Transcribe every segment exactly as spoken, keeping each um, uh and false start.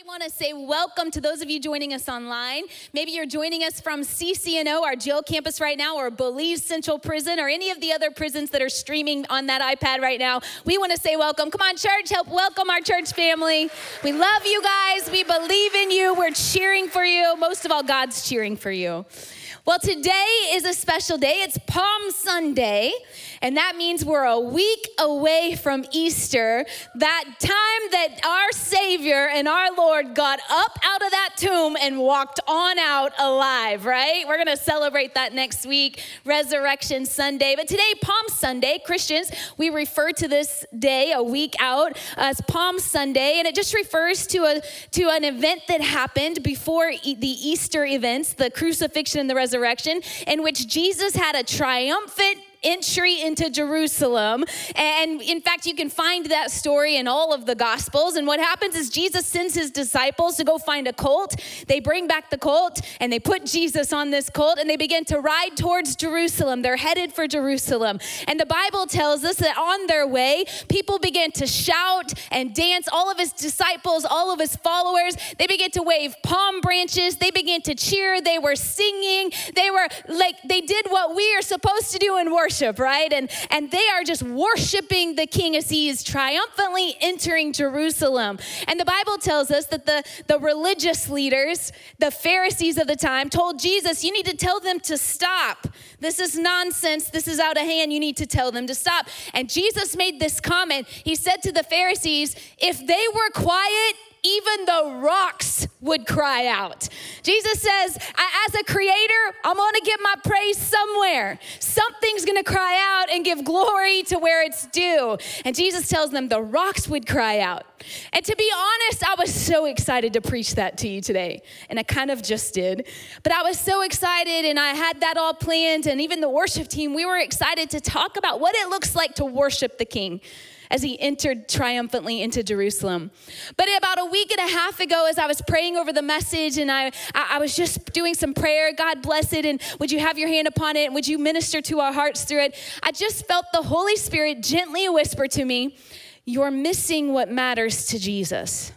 want to say welcome to those of you joining us online. Maybe you're joining us from C C N O, our jail campus right now, or Belize Central Prison, or any of the other prisons that are streaming on that iPad right now. We want to say welcome. Come on, church, help welcome our church family. We love you guys. We believe in you. We're cheering for you. Most of all, God's cheering for you. Well, today is a special day. It's Palm Sunday, and that means we're a week away from Easter, that time that our Savior and our Lord got up out of that tomb and walked on out alive, right? We're going to celebrate that next week, Resurrection Sunday. But today, Palm Sunday, Christians, we refer to this day, a week out, as Palm Sunday, and it just refers to a to an event that happened before e- the Easter events, the crucifixion and the resurrection. In which Jesus had a triumphant entry into Jerusalem. And in fact, you can find that story in all of the Gospels. And what happens is Jesus sends his disciples to go find a colt. They bring back the colt and they put Jesus on this colt and they begin to ride towards Jerusalem. They're headed for Jerusalem. And the Bible tells us that on their way, people began to shout and dance. All of his disciples, all of his followers, they began to wave palm branches. They began to cheer. They were singing. They were like, they did what we are supposed to do in worship. Worship, right? And, and they are just worshiping the King as he is triumphantly entering Jerusalem. And the Bible tells us that the, the religious leaders, the Pharisees of the time, told Jesus, you need to tell them to stop. This is nonsense. This is out of hand. You need to tell them to stop. And Jesus made this comment. He said to the Pharisees, if they were quiet, even the rocks would cry out. Jesus says, as a creator, I'm going to get my praise somewhere. Something's going to cry out and give glory to where it's due. And Jesus tells them the rocks would cry out. And to be honest, I was so excited to preach that to you today. And I kind of just did. But I was so excited and I had that all planned. And even the worship team, we were excited to talk about what it looks like to worship the King as he entered triumphantly into Jerusalem. But about a week and a half ago, as I was praying over the message and I, I was just doing some prayer, God bless it, and would you have your hand upon it, and would you minister to our hearts through it? I just felt the Holy Spirit gently whisper to me, you're missing what matters to Jesus.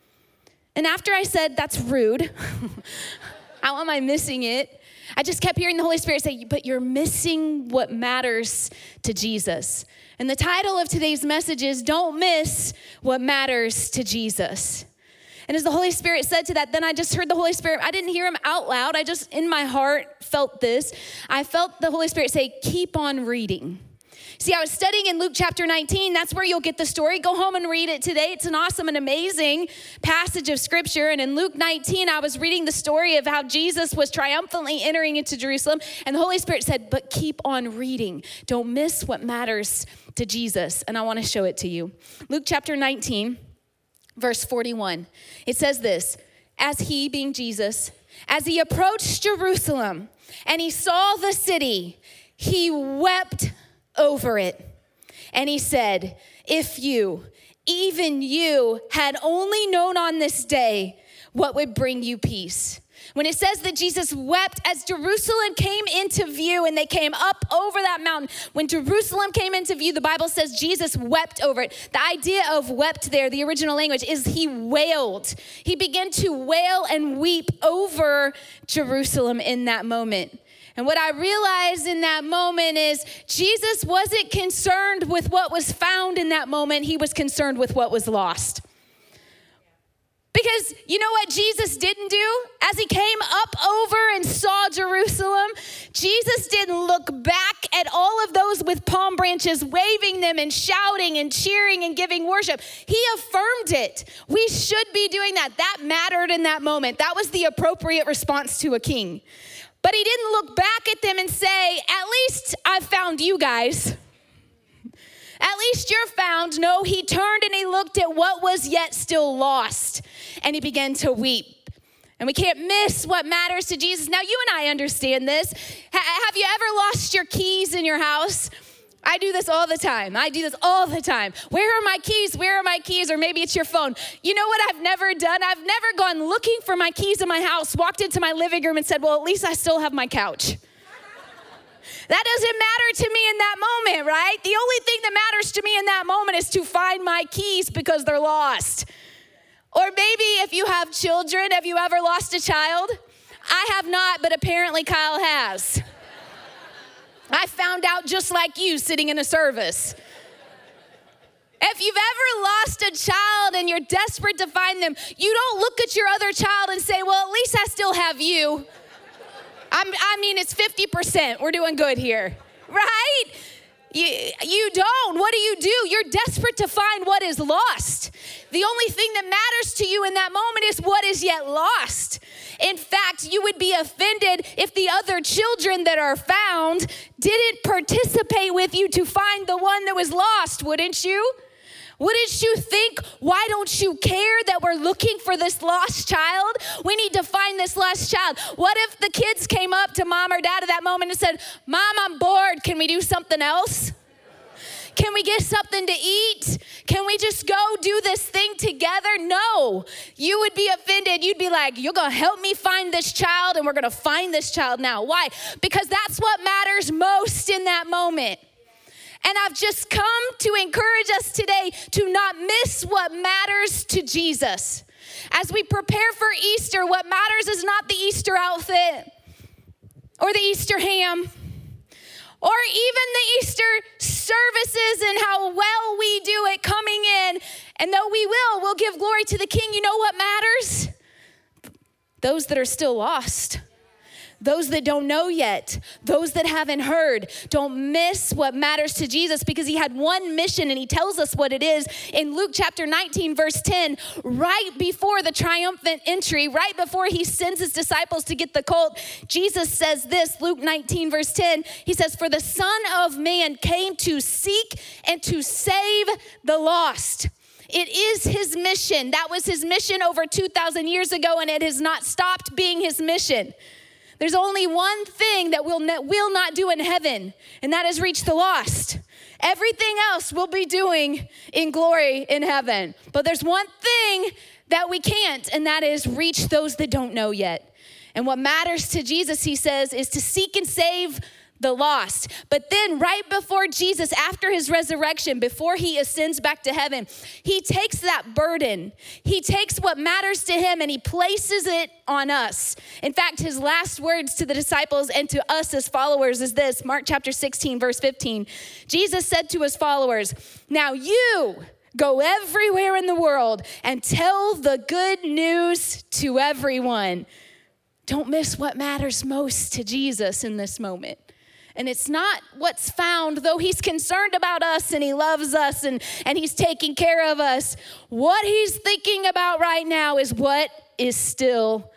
And after I said, that's rude, how am I missing it? I just kept hearing the Holy Spirit say, but you're missing what matters to Jesus. And the title of today's message is, Don't Miss What Matters to Jesus. And as the Holy Spirit said to that, then I just heard the Holy Spirit. I didn't hear him out loud. I just, in my heart, felt this. I felt the Holy Spirit say, keep on reading. See, I was studying in Luke chapter nineteen. That's where you'll get the story. Go home and read it today. It's an awesome and amazing passage of scripture. And in Luke nineteen, I was reading the story of how Jesus was triumphantly entering into Jerusalem. And the Holy Spirit said, but keep on reading. Don't miss what matters to Jesus. And I want to show it to you. Luke chapter nineteen, verse forty-one. It says this, as he, being Jesus, as he approached Jerusalem and he saw the city, he wept over it. And he said, if you, even you, had only known on this day what would bring you peace. When it says that Jesus wept as Jerusalem came into view and they came up over that mountain, when Jerusalem came into view, the Bible says Jesus wept over it. The idea of wept there, the original language, is he wailed. He began to wail and weep over Jerusalem in that moment. And what I realized in that moment is Jesus wasn't concerned with what was found in that moment. He was concerned with what was lost. Because you know what Jesus didn't do? As he came up over and saw Jerusalem, Jesus didn't look back at all of those with palm branches, waving them and shouting and cheering and giving worship. He affirmed it. We should be doing that. That mattered in that moment. That was the appropriate response to a king. But he didn't look back at them and say, at least I found you guys. At least you're found. No, he turned and he looked at what was yet still lost. And he began to weep. And we can't miss what matters to Jesus. Now, you and I understand this. H- have you ever lost your keys in your house? I do this all the time. I do this all the time. Where are my keys? Where are my keys? Or maybe it's your phone. You know what I've never done? I've never gone looking for my keys in my house, walked into my living room and said, well, at least I still have my couch. That doesn't matter to me in that moment, right? The only thing that matters to me in that moment is to find my keys because they're lost. Or maybe if you have children, have you ever lost a child? I have not, but apparently Kyle has. I found out just like you sitting in a service. If you've ever lost a child and you're desperate to find them, you don't look at your other child and say, well, at least I still have you. I'm, I mean, it's fifty percent. We're doing good here, right? You, you don't. What do you do? You're desperate to find what is lost. The only thing that matters to you in that moment is what is yet lost. In fact, you would be offended if the other children that are found didn't participate with you to find the one that was lost, wouldn't you? Wouldn't you think, why don't you care that we're looking for this lost child? We need to find this lost child. What if the kids came up to mom or dad at that moment and said, Mom, I'm bored. Can we do something else? Can we get something to eat? Can we just go do this thing together? No, you would be offended. You'd be like, you're going to help me find this child, and we're going to find this child now. Why? Because that's what matters most in that moment. And I've just come to encourage us today to not miss what matters to Jesus. As we prepare for Easter, what matters is not the Easter outfit or the Easter ham or even the Easter services and how well we do it coming in. And though we will, we'll give glory to the King. You know what matters? Those that are still lost. Those that don't know yet, those that haven't heard. Don't miss what matters to Jesus, because he had one mission and he tells us what it is in Luke chapter nineteen, verse ten, right before the triumphant entry, right before he sends his disciples to get the colt. Jesus says this, Luke nineteen, verse ten, he says, for the Son of Man came to seek and to save the lost. It is his mission. That was his mission over two thousand years ago, and it has not stopped being his mission. There's only one thing that we'll, ne- we'll not do in heaven, and that is reach the lost. Everything else we'll be doing in glory in heaven. But there's one thing that we can't, and that is reach those that don't know yet. And what matters to Jesus, he says, is to seek and save the lost. But then right before Jesus, after his resurrection, before he ascends back to heaven, he takes that burden. He takes what matters to him and he places it on us. In fact, his last words to the disciples and to us as followers is this, Mark chapter sixteen, verse fifteen. Jesus said to his followers, now you go everywhere in the world and tell the good news to everyone. Don't miss what matters most to Jesus in this moment. And it's not what's found, though he's concerned about us and he loves us and, and he's taking care of us. What he's thinking about right now is what is still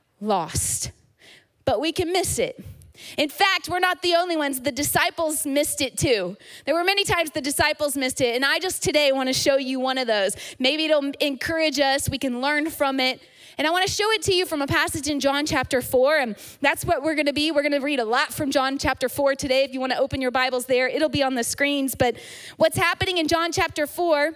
lost. But we can miss it. In fact, we're not the only ones. The disciples missed it too. There were many times the disciples missed it. And I just today want to show you one of those. Maybe it'll encourage us. We can learn from it. And I want to show it to you from a passage in John chapter four. And that's what we're going to be. We're going to read a lot from John chapter four today. If you want to open your Bibles there, it'll be on the screens. But what's happening in John chapter four,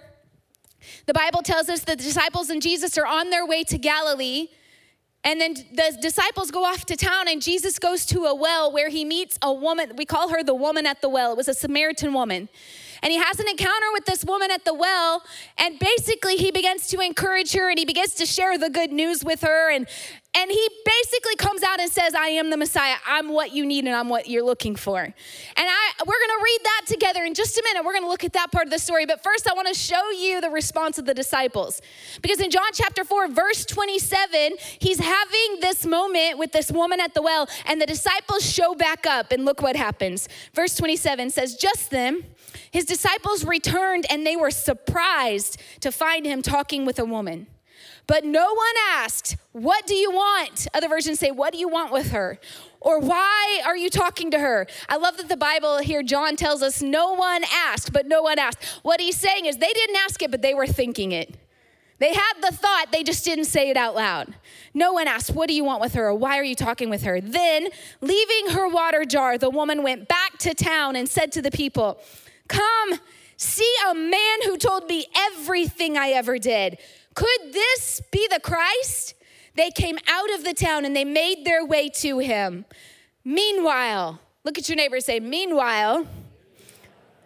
the Bible tells us that the disciples and Jesus are on their way to Galilee. And then the disciples go off to town and Jesus goes to a well where he meets a woman. We call her the woman at the well. It was a Samaritan woman. And he has an encounter with this woman at the well, and basically he begins to encourage her and he begins to share the good news with her. And, and he basically comes out and says, I am the Messiah. I'm what you need and I'm what you're looking for. And I we're going to read that together in just a minute. We're going to look at that part of the story. But first I want to show you the response of the disciples. Because in John chapter four, verse twenty-seven, he's having this moment with this woman at the well, and the disciples show back up, and look what happens. Verse twenty-seven says, just then, his disciples returned and they were surprised to find him talking with a woman. But no one asked, what do you want? Other versions say, what do you want with her? Or why are you talking to her? I love that the Bible here, John tells us no one asked, but no one asked. What he's saying is they didn't ask it, but they were thinking it. They had the thought, they just didn't say it out loud. No one asked, what do you want with her? Or why are you talking with her? Then, leaving her water jar, the woman went back to town and said to the people, come, see a man who told me everything I ever did. Could this be the Christ? They came out of the town and they made their way to him. Meanwhile, look at your neighbor and say, meanwhile,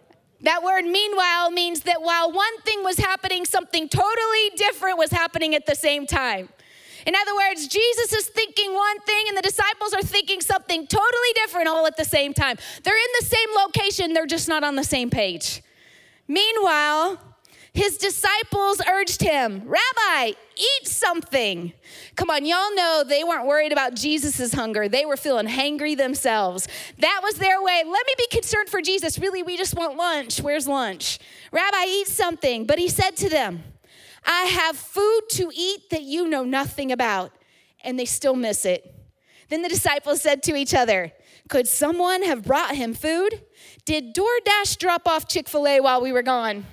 That word meanwhile means that while one thing was happening, something totally different was happening at the same time. In other words, Jesus is thinking one thing and the disciples are thinking something totally different all at the same time. They're in the same location, they're just not on the same page. Meanwhile, his disciples urged him, Rabbi, eat something. Come on, y'all know they weren't worried about Jesus' hunger. They were feeling hangry themselves. That was their way. Let me be concerned for Jesus. Really, we just want lunch. Where's lunch? Rabbi, eat something. But he said to them, I have food to eat that you know nothing about. And they still miss it. Then the disciples said to each other, could someone have brought him food? Did DoorDash drop off Chick-fil-A while we were gone?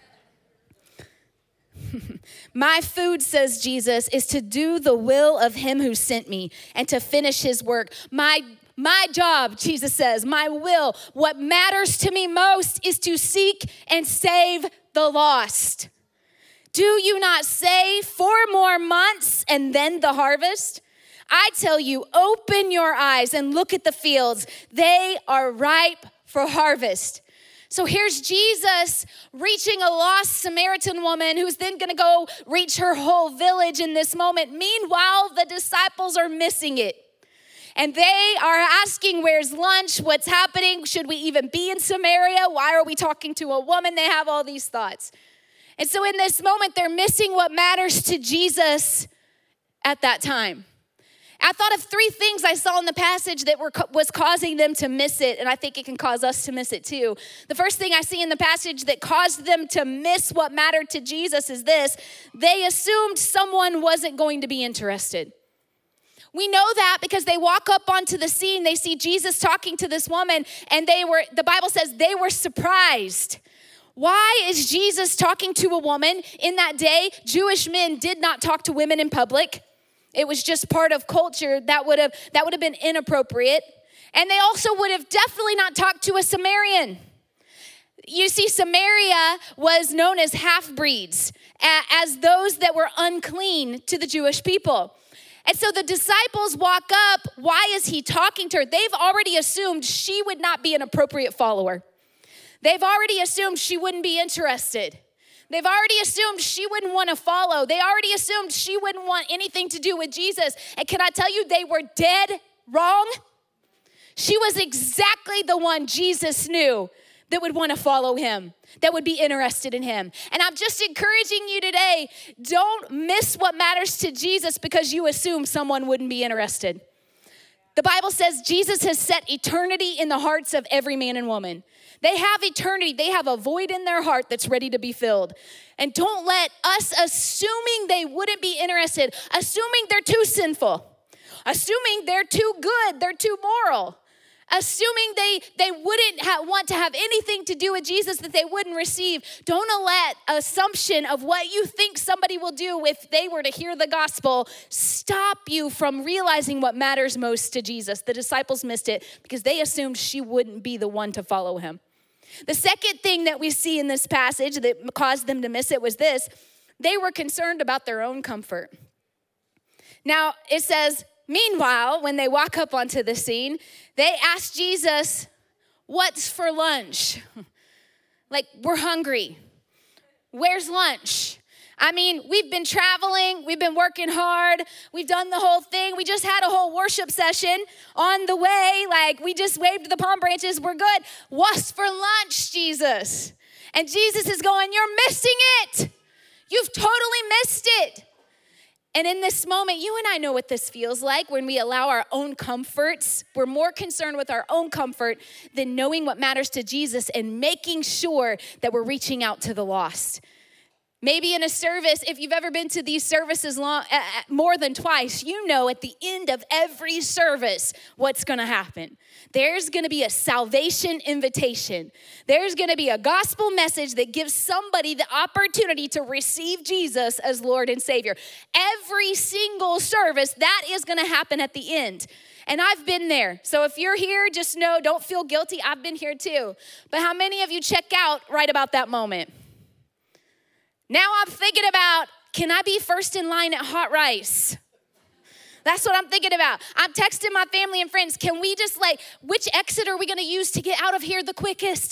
My food, says Jesus, is to do the will of him who sent me and to finish his work. My My job, Jesus says, my will, what matters to me most is to seek and save the lost. Do you not say four more months and then the harvest? I tell you, open your eyes and look at the fields. They are ripe for harvest. So here's Jesus reaching a lost Samaritan woman who's then going to go reach her whole village in this moment. Meanwhile, the disciples are missing it. And they are asking, where's lunch? What's happening? Should we even be in Samaria? Why are we talking to a woman? They have all these thoughts. And so in this moment, they're missing what matters to Jesus at that time. I thought of three things I saw in the passage that were was causing them to miss it, and I think it can cause us to miss it too. The first thing I see in the passage that caused them to miss what mattered to Jesus is this: they assumed someone wasn't going to be interested. We know that because they walk up onto the scene, they see Jesus talking to this woman, and they were, the Bible says they were surprised. Why is Jesus talking to a woman? In that day, Jewish men did not talk to women in public. It was just part of culture that would have that would have been inappropriate. And they also would have definitely not talked to a Samaritan. You see, Samaria was known as half-breeds, as those that were unclean to the Jewish people. And so the disciples walk up. Why is he talking to her? They've already assumed she would not be an appropriate follower. They've already assumed she wouldn't be interested. They've already assumed she wouldn't want to follow. They already assumed she wouldn't want anything to do with Jesus. And can I tell you, they were dead wrong? She was exactly the one Jesus knew that would want to follow him, that would be interested in him. And I'm just encouraging you today, don't miss what matters to Jesus because you assume someone wouldn't be interested. The Bible says Jesus has set eternity in the hearts of every man and woman. They have eternity. They have a void in their heart that's ready to be filled. And don't let us assuming they wouldn't be interested, assuming they're too sinful, assuming they're too good, they're too moral, assuming they, they wouldn't ha- want to have anything to do with Jesus that they wouldn't receive. Don't let assumption of what you think somebody will do if they were to hear the gospel stop you from realizing what matters most to Jesus. The disciples missed it because they assumed she wouldn't be the one to follow him. The second thing that we see in this passage that caused them to miss it was this: they were concerned about their own comfort. Now, it says, meanwhile, when they walk up onto the scene, they ask Jesus, what's for lunch? Like, we're hungry. Where's lunch? I mean, we've been traveling, we've been working hard, we've done the whole thing. We just had a whole worship session on the way, like we just waved the palm branches, we're good. What's for lunch, Jesus? And Jesus is going, you're missing it. You've totally missed it. And in this moment, you and I know what this feels like when we allow our own comforts. We're more concerned with our own comfort than knowing what matters to Jesus and making sure that we're reaching out to the lost. Maybe in a service, if you've ever been to these services long, uh, more than twice, you know at the end of every service what's going to happen. There's going to be a salvation invitation. There's going to be a gospel message that gives somebody the opportunity to receive Jesus as Lord and Savior. Every single service, that is going to happen at the end. And I've been there. So if you're here, just know, don't feel guilty. I've been here too. But how many of you check out right about that moment? Now I'm thinking about, can I be first in line at Hot Rice? That's what I'm thinking about. I'm texting my family and friends, can we just like, which exit are we gonna use to get out of here the quickest?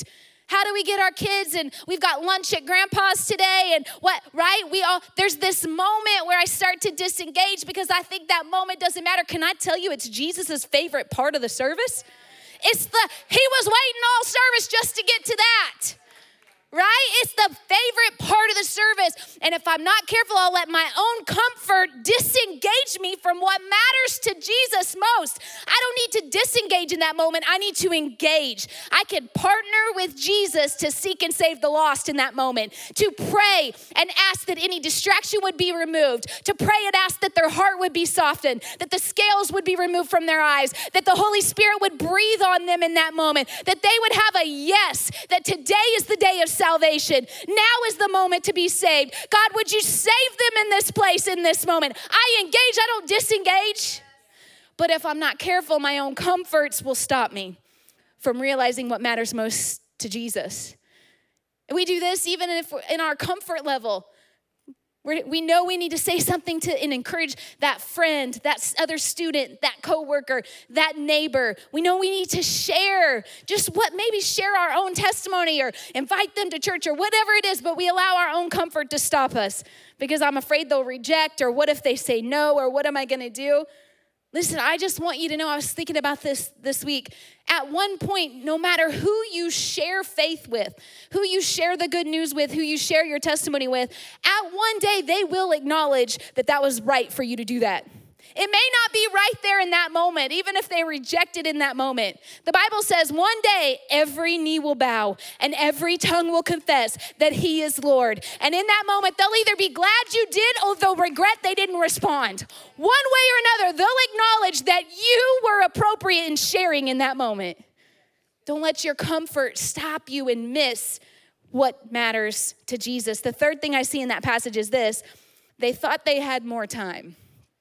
How do we get our kids? And we've got lunch at grandpa's today. And what, right? We all, there's this moment where I start to disengage because I think that moment doesn't matter. Can I tell you it's Jesus's favorite part of the service? It's the, he was waiting all service just to get to that. Right? It's the favorite part of the service. And if I'm not careful, I'll let my own comfort disengage me from what matters to Jesus most. I don't need to disengage in that moment. I need to engage. I can partner with Jesus to seek and save the lost in that moment, to pray and ask that any distraction would be removed, to pray and ask that their heart would be softened, that the scales would be removed from their eyes, that the Holy Spirit would breathe on them in that moment, that they would have a yes, that today is the day of salvation. Salvation. Now is the moment to be saved. God, would you save them in this place, in this moment? I engage, I don't disengage. But if I'm not careful, my own comforts will stop me from realizing what matters most to Jesus. And we do this even if we're in our comfort level. We're, we know we need to say something to and encourage that friend, that other student, that coworker, that neighbor. We know we need to share just what, maybe share our own testimony or invite them to church or whatever it is, but we allow our own comfort to stop us because I'm afraid they'll reject, or what if they say no, or what am I gonna do? Listen, I just want you to know, I was thinking about this this week. At one point, no matter who you share faith with, who you share the good news with, who you share your testimony with, at one day they will acknowledge that that was right for you to do that. It may not be right there in that moment, even if they reject it in that moment. The Bible says one day every knee will bow and every tongue will confess that he is Lord. And in that moment, they'll either be glad you did or they'll regret they didn't respond. One way or another, they'll acknowledge that you were appropriate in sharing in that moment. Don't let your comfort stop you and miss what matters to Jesus. The third thing I see in that passage is this: they thought they had more time.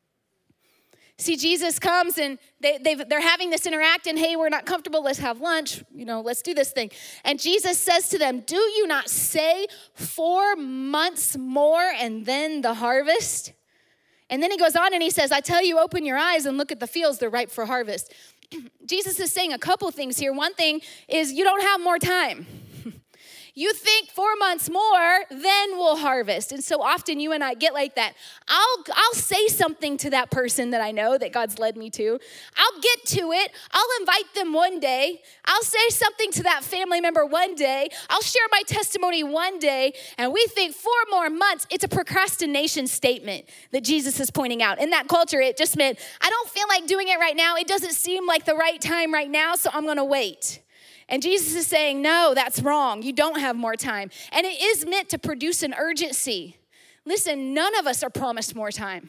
See, Jesus comes and they, they're having this interaction. Hey, we're not comfortable. Let's have lunch. You know, let's do this thing. And Jesus says to them, do you not say four months more and then the harvest? And then he goes on and he says, I tell you, open your eyes and look at the fields. They're ripe for harvest. Jesus is saying a couple things here. One thing is you don't have more time. You think four months more, then we'll harvest. And so often you and I get like that. I'll, I'll say something to that person that I know that God's led me to. I'll get to it. I'll invite them one day. I'll say something to that family member one day. I'll share my testimony one day. And we think four more months. It's a procrastination statement that Jesus is pointing out. In that culture, it just meant, I don't feel like doing it right now. It doesn't seem like the right time right now, so I'm going to wait. And Jesus is saying, no, that's wrong. You don't have more time. And it is meant to produce an urgency. Listen, none of us are promised more time.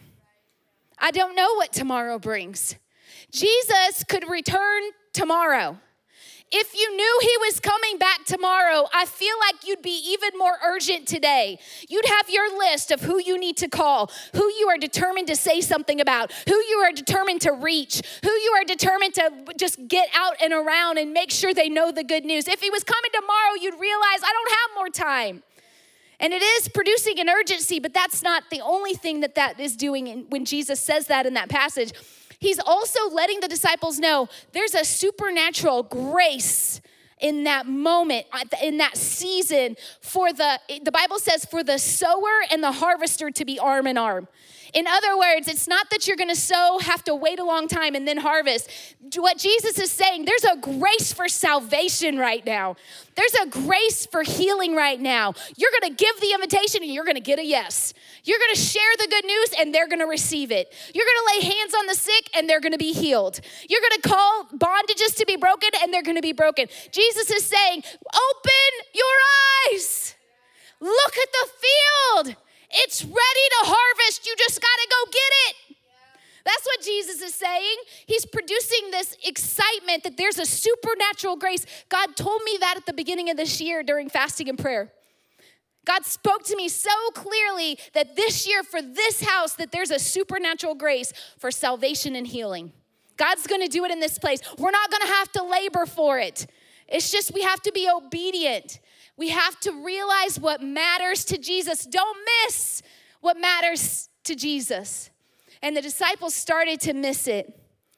I don't know what tomorrow brings. Jesus could return tomorrow. If you knew he was coming back tomorrow, I feel like you'd be even more urgent today. You'd have your list of who you need to call, who you are determined to say something about, who you are determined to reach, who you are determined to just get out and around and make sure they know the good news. If he was coming tomorrow, you'd realize I don't have more time. And it is producing an urgency, but that's not the only thing that that is doing when Jesus says that in that passage. He's also letting the disciples know there's a supernatural grace in that moment, in that season for the, the Bible says for the sower and the harvester to be arm in arm. In other words, it's not that you're gonna sow, have to wait a long time and then harvest. What Jesus is saying, there's a grace for salvation right now. There's a grace for healing right now. You're gonna give the invitation and you're gonna get a yes. You're gonna share the good news and they're gonna receive it. You're gonna lay hands on the sick and they're gonna be healed. You're gonna call bondages to be broken and they're gonna be broken. Jesus is saying, open your eyes. Look at the field. It's ready to harvest. You just got to go get it. That's what Jesus is saying. He's producing this excitement that there's a supernatural grace. God told me that at the beginning of this year during fasting and prayer. God spoke to me so clearly that this year for this house, that there's a supernatural grace for salvation and healing. God's going to do it in this place. We're not going to have to labor for it. It's just we have to be obedient. We have to realize what matters to Jesus. Don't miss what matters to Jesus. And the disciples started to miss it.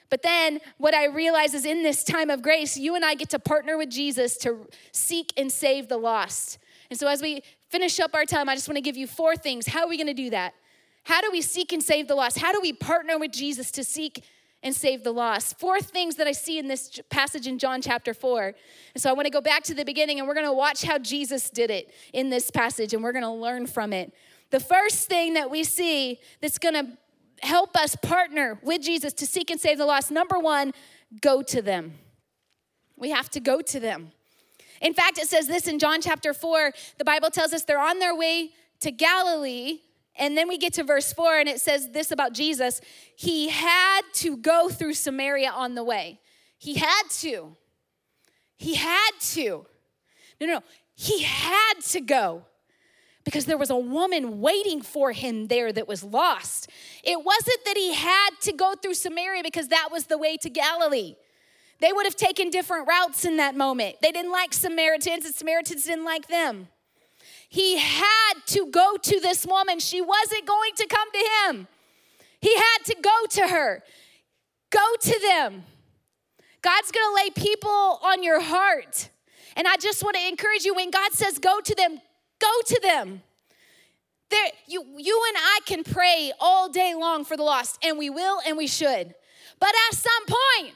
But then what I realize is in this time of grace, you and I get to partner with Jesus to seek and save the lost. And so as we finish up our time, I just want to give you four things. How are we going to do that? How do we seek and save the lost? How do we partner with Jesus to seek and save the lost? Four things that I see in this passage in John chapter four. And so I want to go back to the beginning, and we're going to watch how Jesus did it in this passage, and we're going to learn from it. The first thing that we see that's going to help us partner with Jesus to seek and save the lost, number one, go to them. We have to go to them. In fact, it says this in John chapter four. The Bible tells us they're on their way to Galilee. And then we get to verse four, and it says this about Jesus. He had to go through Samaria on the way. He had to. He had to. No, no, no. He had to go because there was a woman waiting for him there that was lost. It wasn't that he had to go through Samaria because that was the way to Galilee. They would have taken different routes in that moment. They didn't like Samaritans, and Samaritans didn't like them. He had to go to this woman. She wasn't going to come to him. He had to go to her. Go to them. God's going to lay people on your heart. And I just want to encourage you, when God says go to them, go to them. There, you, you and I can pray all day long for the lost, and we will and we should. But at some point,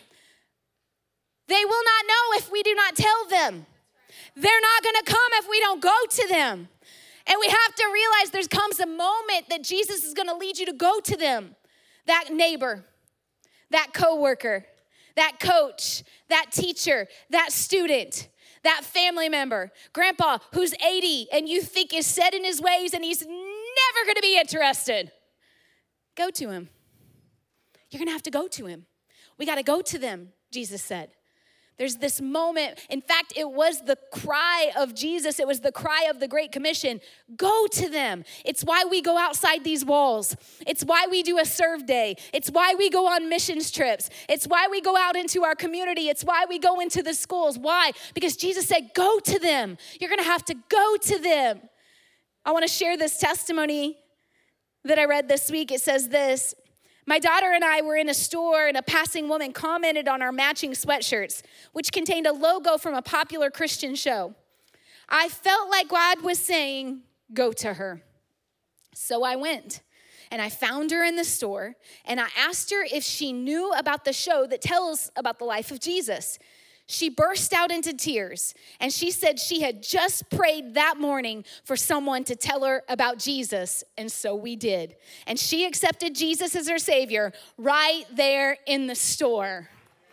they will not know if we do not tell them. They're not going to come if we don't go to them. And we have to realize there comes a moment that Jesus is going to lead you to go to them. That neighbor, that coworker, that coach, that teacher, that student, that family member, grandpa who's eighty and you think is set in his ways and he's never going to be interested. Go to him. You're going to have to go to him. We got to go to them, Jesus said. There's this moment. In fact, it was the cry of Jesus. It was the cry of the Great Commission. Go to them. It's why we go outside these walls. It's why we do a serve day. It's why we go on missions trips. It's why we go out into our community. It's why we go into the schools. Why? Because Jesus said, go to them. You're going to have to go to them. I want to share this testimony that I read this week. It says this. My daughter and I were in a store, and a passing woman commented on our matching sweatshirts, which contained a logo from a popular Christian show. I felt like God was saying, go to her. So I went, and I found her in the store, and I asked her if she knew about the show that tells about the life of Jesus. She burst out into tears, and she said she had just prayed that morning for someone to tell her about Jesus, and so we did. And she accepted Jesus as her Savior right there in the store.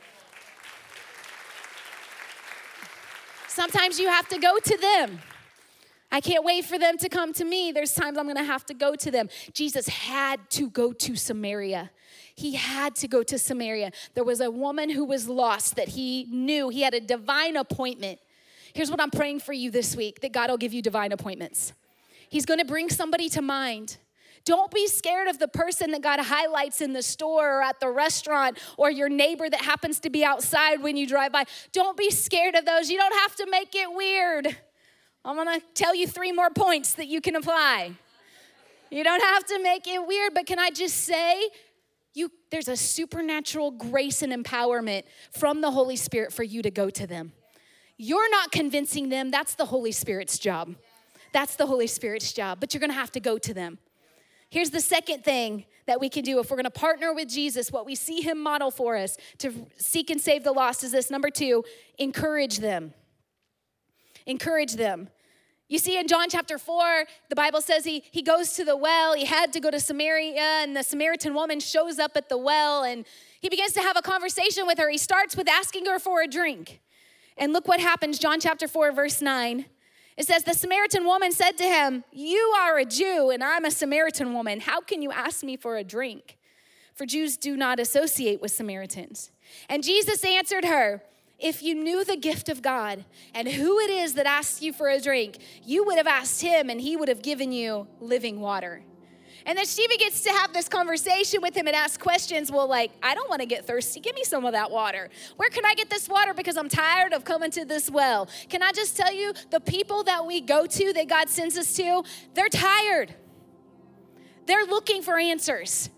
Sometimes you have to go to them. I can't wait for them to come to me. There's times I'm going to have to go to them. Jesus had to go to Samaria. He had to go to Samaria. There was a woman who was lost that he knew. He had a divine appointment. Here's what I'm praying for you this week, that God will give you divine appointments. He's going to bring somebody to mind. Don't be scared of the person that God highlights in the store or at the restaurant or your neighbor that happens to be outside when you drive by. Don't be scared of those. You don't have to make it weird. I'm going to tell you three more points that you can apply. You don't have to make it weird, but can I just say, You, there's a supernatural grace and empowerment from the Holy Spirit for you to go to them. You're not convincing them. That's the Holy Spirit's job. That's the Holy Spirit's job, but you're going to have to go to them. Here's the second thing that we can do if we're going to partner with Jesus, what we see him model for us to seek and save the lost is this. Number two, encourage them. Encourage them. You see in John chapter four, the Bible says he, he goes to the well. He had to go to Samaria, and the Samaritan woman shows up at the well, and he begins to have a conversation with her. He starts with asking her for a drink. And look what happens, John chapter four, verse nine. It says, the Samaritan woman said to him, you are a Jew, and I'm a Samaritan woman. How can you ask me for a drink? For Jews do not associate with Samaritans. And Jesus answered her, if you knew the gift of God and who it is that asks you for a drink, you would have asked him and he would have given you living water. And then she begins to have this conversation with him and ask questions. Well, like, I don't want to get thirsty. Give me some of that water. Where can I get this water? Because I'm tired of coming to this well. Can I just tell you, the people that we go to, that God sends us to, they're tired. They're looking for answers.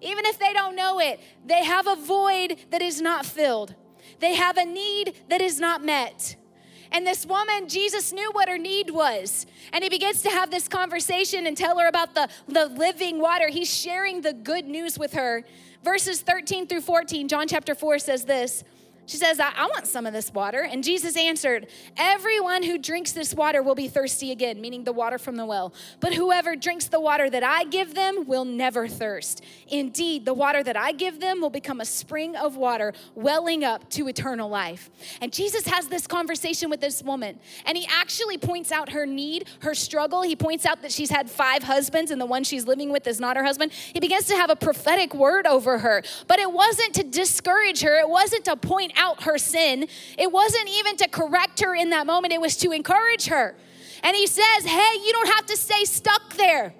even if they don't know it, they have a void that is not filled. They have a need that is not met. And this woman, Jesus knew what her need was. And he begins to have this conversation and tell her about the, the living water. He's sharing the good news with her. Verses thirteen through fourteen, John chapter four says this. She says, I, I want some of this water. And Jesus answered, everyone who drinks this water will be thirsty again, meaning the water from the well. But whoever drinks the water that I give them will never thirst. Indeed, the water that I give them will become a spring of water welling up to eternal life. And Jesus has this conversation with this woman. And he actually points out her need, her struggle. He points out that she's had five husbands and the one she's living with is not her husband. He begins to have a prophetic word over her. But it wasn't to discourage her. It wasn't to point out her sin. It wasn't even to correct her in that moment. It was to encourage her. And he says, hey, you don't have to stay stuck there.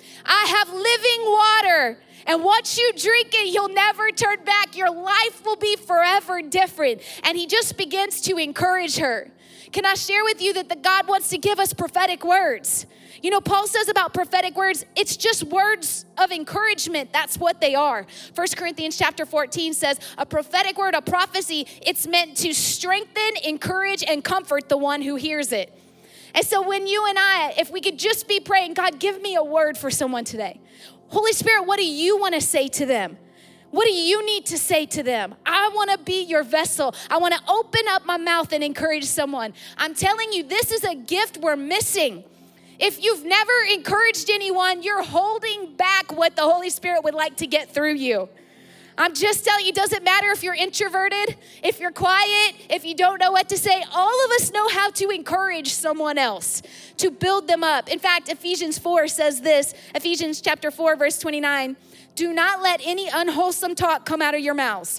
I have living water. And once you drink it, you'll never turn back. Your life will be forever different. And he just begins to encourage her. Can I share with you that the God wants to give us prophetic words? You know, Paul says about prophetic words, it's just words of encouragement. That's what they are. First Corinthians chapter fourteen says, a prophetic word, a prophecy, it's meant to strengthen, encourage, and comfort the one who hears it. And so when you and I, if we could just be praying, God, give me a word for someone today. Holy Spirit, what do you want to say to them? What do you need to say to them? I want to be your vessel. I want to open up my mouth and encourage someone. I'm telling you, this is a gift we're missing. If you've never encouraged anyone, you're holding back what the Holy Spirit would like to get through you. I'm just telling you, it doesn't matter if you're introverted, if you're quiet, if you don't know what to say. All of us know how to encourage someone else, to build them up. In fact, Ephesians four says this, Ephesians chapter four, verse twenty-nine, do not let any unwholesome talk come out of your mouths.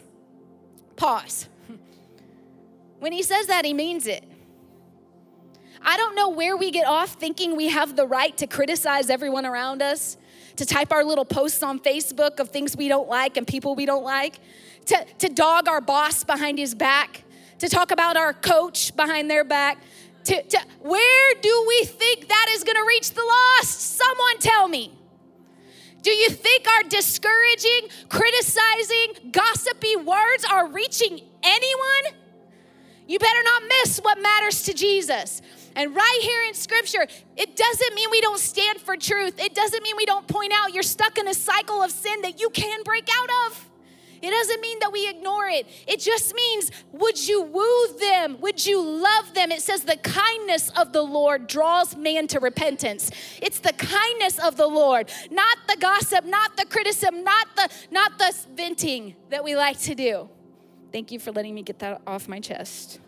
Pause. When he says that, he means it. I don't know where we get off thinking we have the right to criticize everyone around us, to type our little posts on Facebook of things we don't like and people we don't like, to, to dog our boss behind his back, to talk about our coach behind their back. To, to, where do we think that is going to reach the lost? Someone tell me. Do you think our discouraging, criticizing, gossipy words are reaching anyone? You better not miss what matters to Jesus. And right here in scripture, it doesn't mean we don't stand for truth. It doesn't mean we don't point out you're stuck in a cycle of sin that you can break out of. It doesn't mean that we ignore it. It just means, would you woo them? Would you love them? It says the kindness of the Lord draws man to repentance. It's the kindness of the Lord, not the gossip, not the criticism, not the, not the venting that we like to do. Thank you for letting me get that off my chest.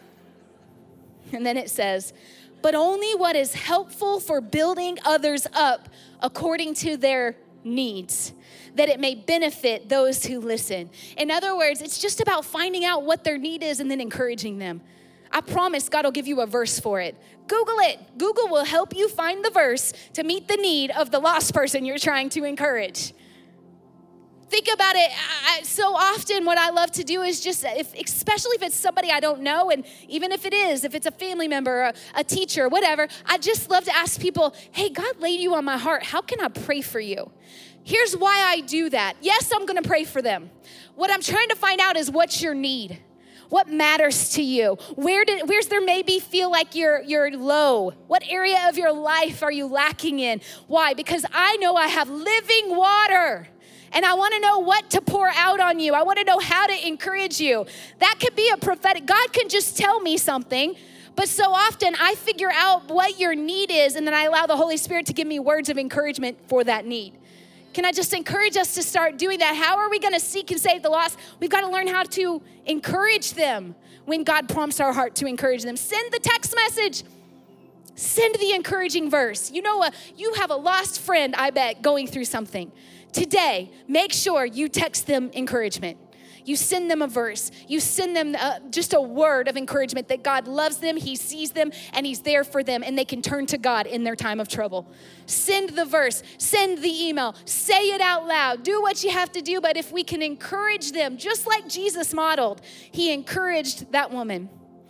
And then it says, but only what is helpful for building others up according to their needs, that it may benefit those who listen. In other words, it's just about finding out what their need is and then encouraging them. I promise God will give you a verse for it. Google it. Google will help you find the verse to meet the need of the lost person you're trying to encourage. Think about it. I, so often what I love to do is just, if, especially if it's somebody I don't know, and even if it is, if it's a family member, a, a teacher, whatever, I just love to ask people, hey, God laid you on my heart. How can I pray for you? Here's why I do that. Yes, I'm going to pray for them. What I'm trying to find out is what's your need? What matters to you? Where did, where's there maybe feel like you're, you're low? What area of your life are you lacking in? Why? Because I know I have living water. And I want to know what to pour out on you. I want to know how to encourage you. That could be a prophetic. God can just tell me something. But so often I figure out what your need is, and then I allow the Holy Spirit to give me words of encouragement for that need. Can I just encourage us to start doing that? How are we going to seek and save the lost? We've got to learn how to encourage them when God prompts our heart to encourage them. Send the text message. Send the encouraging verse. You know, uh, you have a lost friend, I bet, going through something. Today, make sure you text them encouragement. You send them a verse. You send them uh, just a word of encouragement that God loves them, he sees them, and he's there for them, and they can turn to God in their time of trouble. Send the verse. Send the email. Say it out loud. Do what you have to do, but if we can encourage them, just like Jesus modeled, he encouraged that woman.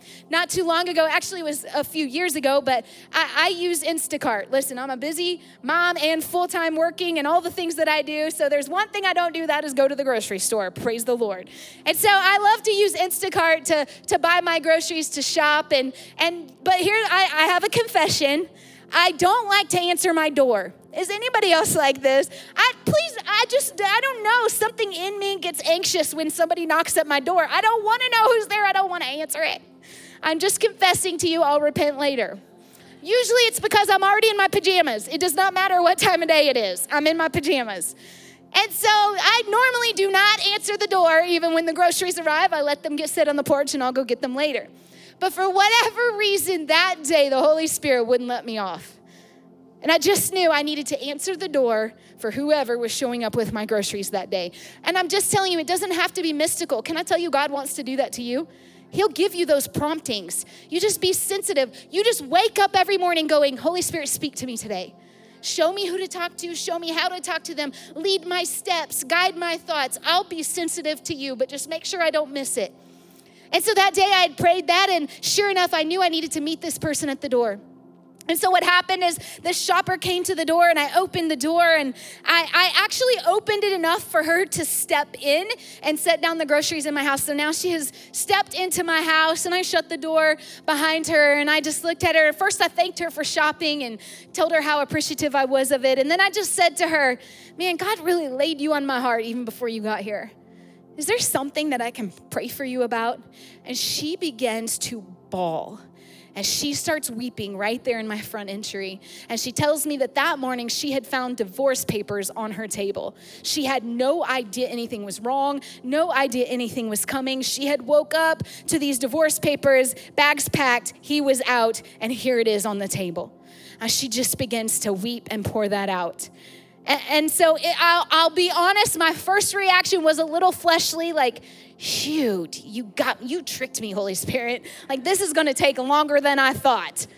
Not too long ago, actually it was a few years ago, but I, I use Instacart. Listen, I'm a busy mom and full-time working and all the things that I do. So there's one thing I don't do, that is go to the grocery store. Praise the Lord. And so I love to use Instacart to, to buy my groceries, to shop. And, and but here I, I have a confession. I don't like to answer my door. Is anybody else like this? I please, I just, I don't know. Something in me gets anxious when somebody knocks at my door. I don't want to know who's there. I don't want to answer it. I'm just confessing to you, I'll repent later. Usually it's because I'm already in my pajamas. It does not matter what time of day it is. I'm in my pajamas. And so I normally do not answer the door even when the groceries arrive. I let them get sit on the porch and I'll go get them later. But for whatever reason, that day, the Holy Spirit wouldn't let me off. And I just knew I needed to answer the door for whoever was showing up with my groceries that day. And I'm just telling you, it doesn't have to be mystical. Can I tell you, God wants to do that to you? He'll give you those promptings. You just be sensitive. You just wake up every morning going, Holy Spirit, speak to me today. Show me who to talk to. Show me how to talk to them. Lead my steps. Guide my thoughts. I'll be sensitive to you, but just make sure I don't miss it. And so that day I had prayed that, and sure enough, I knew I needed to meet this person at the door. And so what happened is this shopper came to the door, and I opened the door, and I, I actually opened it enough for her to step in and set down the groceries in my house. So now she has stepped into my house, and I shut the door behind her, and I just looked at her. First, I thanked her for shopping and told her how appreciative I was of it. And then I just said to her, man, God really laid you on my heart even before you got here. Is there something that I can pray for you about? And she begins to bawl. And she starts weeping right there in my front entry. And she tells me that that morning she had found divorce papers on her table. She had no idea anything was wrong, no idea anything was coming. She had woke up to these divorce papers, bags packed, he was out, and here it is on the table. And she just begins to weep and pour that out. And, and so it, I'll, I'll be honest, my first reaction was a little fleshly, like, shoot, you got, you tricked me, Holy Spirit. Like, this is going to take longer than I thought.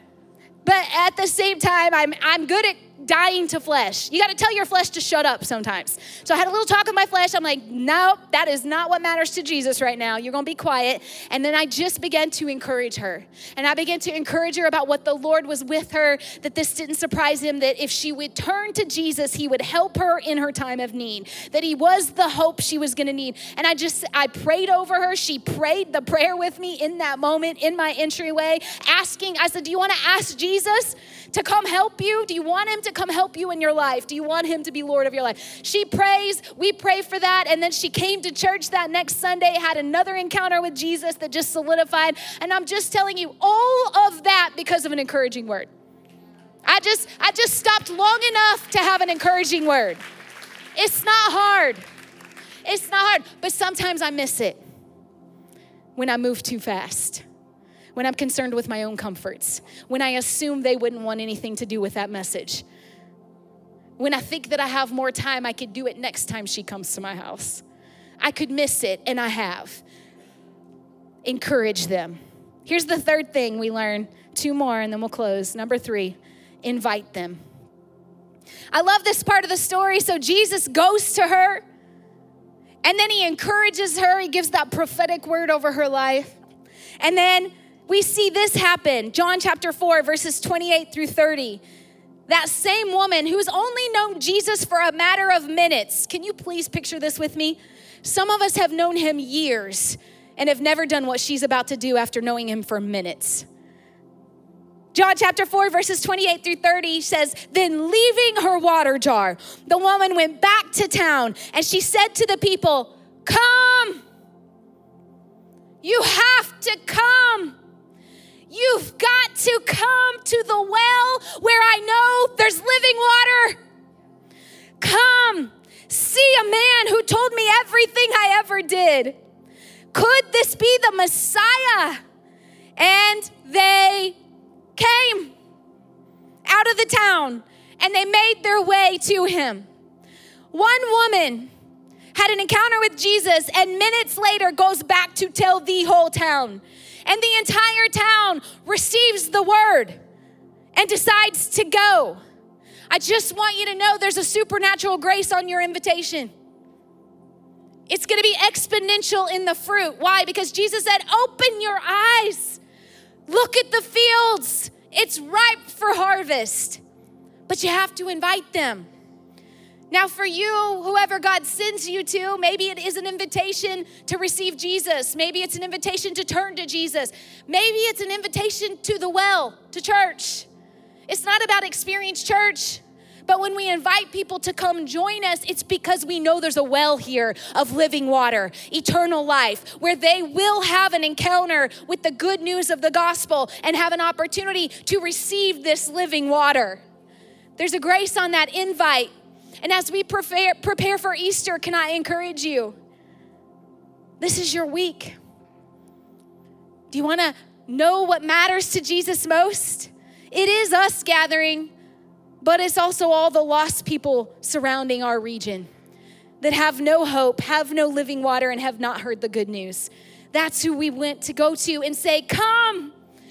But at the same time, I'm I'm good at dying to flesh. You got to tell your flesh to shut up sometimes. So I had a little talk with my flesh. I'm like, no, that is not what matters to Jesus right now. You're going to be quiet. And then I just began to encourage her. And I began to encourage her about what the Lord was with her, that this didn't surprise him, that if she would turn to Jesus, he would help her in her time of need, that he was the hope she was going to need. And I just, I prayed over her. She prayed the prayer with me in that moment in my entryway, asking, I said, do you want to ask Jesus to come help you? Do you want him to come help you in your life? Do you want him to be Lord of your life? She prays, we pray for that, and then she came to church that next Sunday, had another encounter with Jesus that just solidified, and I'm just telling you, all of that because of an encouraging word. I just, I just stopped long enough to have an encouraging word. It's not hard. It's not hard, but sometimes I miss it when I move too fast, when I'm concerned with my own comforts, when I assume they wouldn't want anything to do with that message. When I think that I have more time, I could do it next time she comes to my house. I could miss it, and I have. Encourage them. Here's the third thing we learn. Two more, and then we'll close. Number three, invite them. I love this part of the story. So Jesus goes to her, and then he encourages her. He gives that prophetic word over her life. And then we see this happen. John chapter four, verses twenty-eight through thirty. That same woman who's only known Jesus for a matter of minutes. Can you please picture this with me? Some of us have known him years and have never done what she's about to do after knowing him for minutes. John chapter four, verses twenty-eight through thirty says, then leaving her water jar, the woman went back to town, and she said to the people, come. You have to come. You've got to come to the well where I know there's living water. Come, see a man who told me everything I ever did. Could this be the Messiah? And they came out of the town and they made their way to him. One woman had an encounter with Jesus and minutes later goes back to tell the whole town. And the entire town receives the word and decides to go. I just want you to know there's a supernatural grace on your invitation. It's gonna be exponential in the fruit. Why? Because Jesus said, open your eyes. Look at the fields. It's ripe for harvest. But you have to invite them. Now for you, whoever God sends you to, maybe it is an invitation to receive Jesus. Maybe it's an invitation to turn to Jesus. Maybe it's an invitation to the well, to church. It's not about Experience Church, but when we invite people to come join us, it's because we know there's a well here of living water, eternal life, where they will have an encounter with the good news of the gospel and have an opportunity to receive this living water. There's a grace on that invite. And as we prepare, prepare for Easter, can I encourage you? This is your week. Do you want to know what matters to Jesus most? It is us gathering, but it's also all the lost people surrounding our region that have no hope, have no living water, and have not heard the good news. That's who we went to go to and say, come,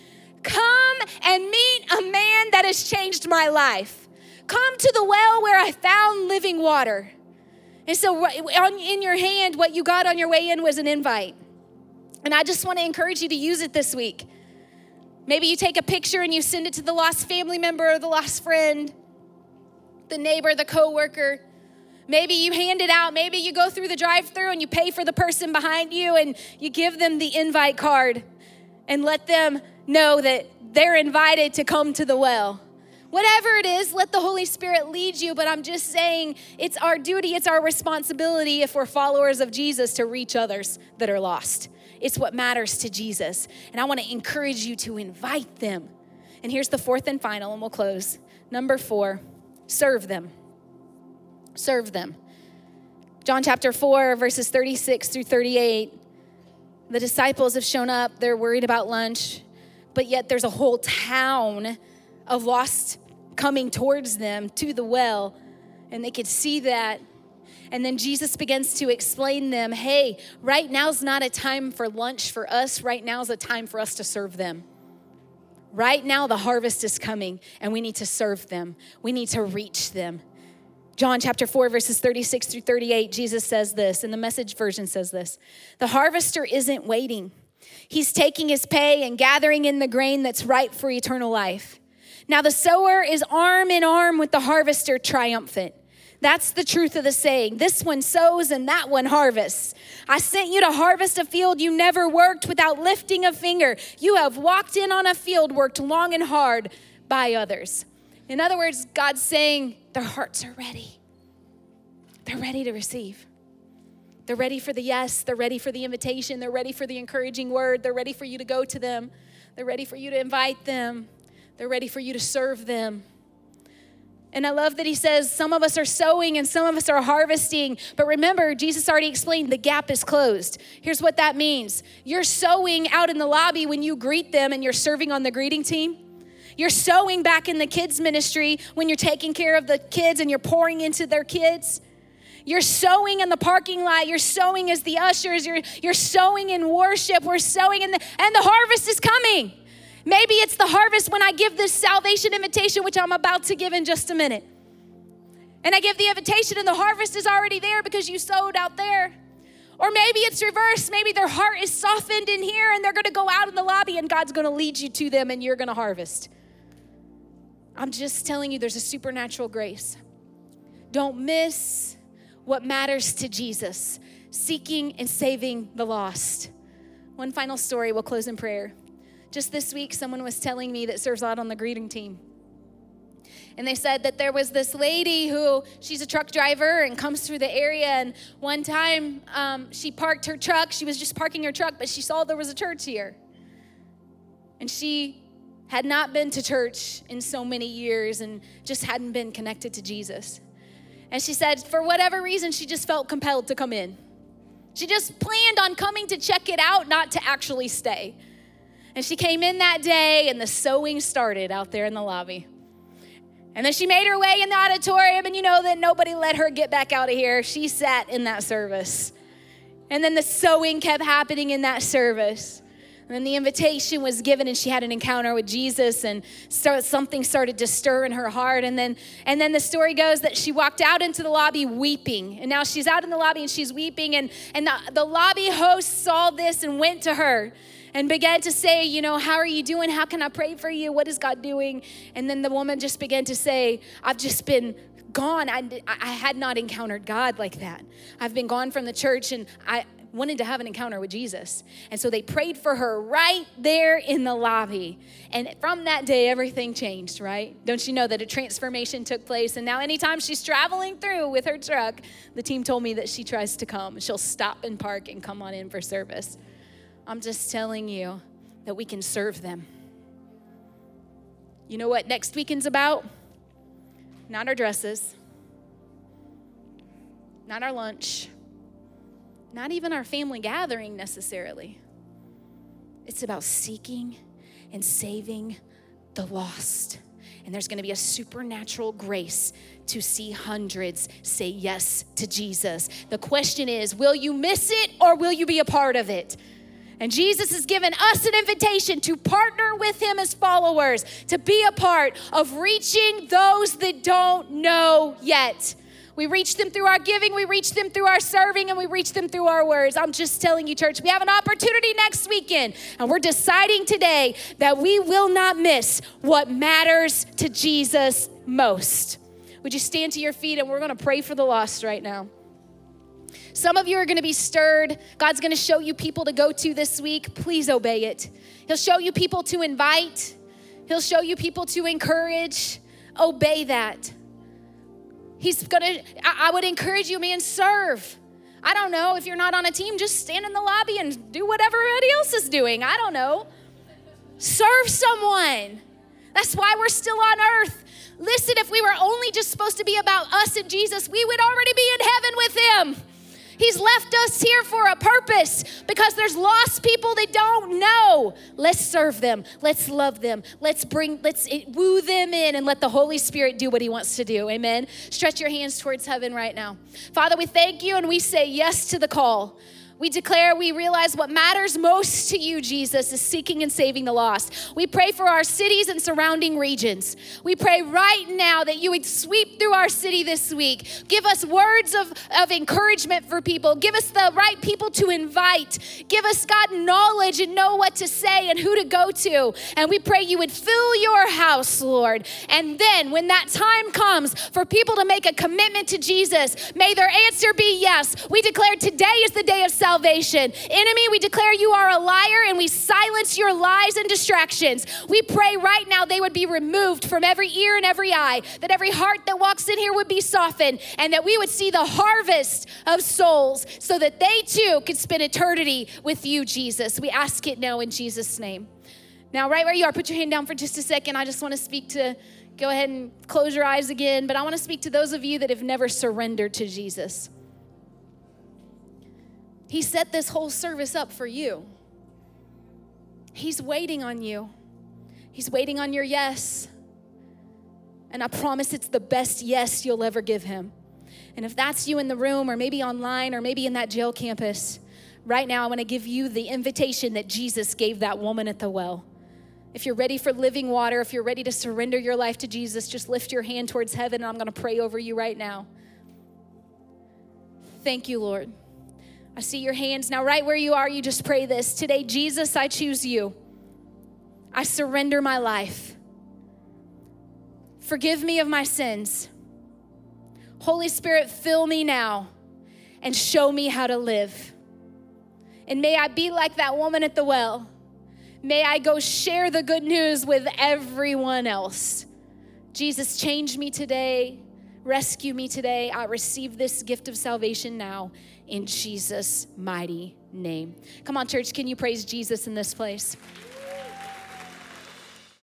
come and meet a man that has changed my life. Come to the well where I found living water. And so in your hand, what you got on your way in was an invite. And I just want to encourage you to use it this week. Maybe you take a picture and you send it to the lost family member or the lost friend, the neighbor, the coworker. Maybe you hand it out. Maybe you go through the drive-thru and you pay for the person behind you and you give them the invite card and let them know that they're invited to come to the well. Whatever it is, let the Holy Spirit lead you, but I'm just saying it's our duty, it's our responsibility if we're followers of Jesus to reach others that are lost. It's what matters to Jesus. And I want to encourage you to invite them. And here's the fourth and final, and we'll close. Number four, serve them. Serve them. John chapter four, verses thirty-six through thirty-eight. The disciples have shown up. They're worried about lunch, but yet there's a whole town of lost coming towards them to the well, and they could see that. And then Jesus begins to explain them, hey, right now's not a time for lunch for us. Right now's a time for us to serve them. Right now the harvest is coming, and we need to serve them. We need to reach them. John chapter four, verses thirty-six through thirty-eight, Jesus says this, and the Message version says this. The harvester isn't waiting. He's taking his pay and gathering in the grain that's ripe for eternal life. Now the sower is arm in arm with the harvester, triumphant. That's the truth of the saying. This one sows and that one harvests. I sent you to harvest a field you never worked without lifting a finger. You have walked in on a field worked long and hard by others. In other words, God's saying their hearts are ready. They're ready to receive. They're ready for the yes. They're ready for the invitation. They're ready for the encouraging word. They're ready for you to go to them. They're ready for you to invite them. They're ready for you to serve them. And I love that he says some of us are sowing and some of us are harvesting. But remember, Jesus already explained the gap is closed. Here's what that means. You're sowing out in the lobby when you greet them and you're serving on the greeting team. You're sowing back in the kids ministry when you're taking care of the kids and you're pouring into their kids. You're sowing in the parking lot. You're sowing as the ushers. You're, you're sowing in worship. We're sowing in the, and the harvest is coming. Maybe it's the harvest when I give this salvation invitation, which I'm about to give in just a minute. And I give the invitation and the harvest is already there because you sowed out there. Or maybe it's reversed. Maybe their heart is softened in here and they're going to go out in the lobby and God's going to lead you to them and you're going to harvest. I'm just telling you there's a supernatural grace. Don't miss what matters to Jesus, seeking and saving the lost. One final story, we'll close in prayer. Just this week, someone was telling me that serves out on the greeting team. And they said that there was this lady who, she's a truck driver and comes through the area. And one time um, she parked her truck. She was just parking her truck, but she saw there was a church here. And she had not been to church in so many years and just hadn't been connected to Jesus. And she said, for whatever reason, she just felt compelled to come in. She just planned on coming to check it out, not to actually stay. And she came in that day and the sowing started out there in the lobby. And then she made her way in the auditorium and you know that nobody let her get back out of here. She sat in that service. And then the sowing kept happening in that service. And And the invitation was given, and she had an encounter with Jesus, and start, something started to stir in her heart. And then, and then the story goes that she walked out into the lobby weeping. And now she's out in the lobby and she's weeping. And, and the, the lobby host saw this and went to her and began to say, you know, how are you doing? How can I pray for you? What is God doing? And then the woman just began to say, I've just been gone. I, I had not encountered God like that. I've been gone from the church, and I wanted to have an encounter with Jesus. And so they prayed for her right there in the lobby. And from that day, everything changed, right? Don't you know that a transformation took place? And now anytime she's traveling through with her truck, the team told me that she tries to come. She'll stop and park and come on in for service. I'm just telling you that we can serve them. You know what next weekend's about? Not our dresses, not our lunch, not even our family gathering necessarily. It's about seeking and saving the lost. And there's going to be a supernatural grace to see hundreds say yes to Jesus. The question is, will you miss it or will you be a part of it? And Jesus has given us an invitation to partner with him as followers, to be a part of reaching those that don't know yet. We reach them through our giving, we reach them through our serving, and we reach them through our words. I'm just telling you, church, we have an opportunity next weekend, and we're deciding today that we will not miss what matters to Jesus most. Would you stand to your feet, and we're going to pray for the lost right now. Some of you are going to be stirred. God's going to show you people to go to this week. Please obey it. He'll show you people to invite. He'll show you people to encourage. Obey that. He's gonna, I would encourage you, man, serve. I don't know, if you're not on a team, just stand in the lobby and do whatever everybody else is doing. I don't know. Serve someone. That's why we're still on earth. Listen, if we were only just supposed to be about us and Jesus, we would already be in heaven with him. He's left us here for a purpose because there's lost people that don't know. Let's serve them. Let's love them. Let's bring, let's woo them in and let the Holy Spirit do what he wants to do. Amen. Stretch your hands towards heaven right now. Father, we thank you and we say yes to the call. We declare, we realize what matters most to you, Jesus, is seeking and saving the lost. We pray for our cities and surrounding regions. We pray right now that you would sweep through our city this week. Give us words of, of encouragement for people. Give us the right people to invite. Give us, God, knowledge and know what to say and who to go to. And we pray you would fill your house, Lord. And then when that time comes for people to make a commitment to Jesus, may their answer be yes. We declare today is the day of salvation. Salvation. Enemy, we declare you are a liar and we silence your lies and distractions. We pray right now they would be removed from every ear and every eye, that every heart that walks in here would be softened, and that we would see the harvest of souls so that they too could spend eternity with you, Jesus. We ask it now in Jesus' name. Now, right where you are, put your hand down for just a second. I just want to speak to, go ahead and close your eyes again, but I want to speak to those of you that have never surrendered to Jesus. He set this whole service up for you. He's waiting on you. He's waiting on your yes. And I promise it's the best yes you'll ever give him. And if that's you in the room or maybe online or maybe in that jail campus, right now I want to give you the invitation that Jesus gave that woman at the well. If you're ready for living water, if you're ready to surrender your life to Jesus, just lift your hand towards heaven and I'm going to pray over you right now. Thank you, Lord. I see your hands. Now, right where you are, you just pray this. Today, Jesus, I choose you. I surrender my life. Forgive me of my sins. Holy Spirit, fill me now and show me how to live. And may I be like that woman at the well. May I go share the good news with everyone else. Jesus, change me today. Rescue me today. I receive this gift of salvation now in Jesus' mighty name. Come on, church, can you praise Jesus in this place?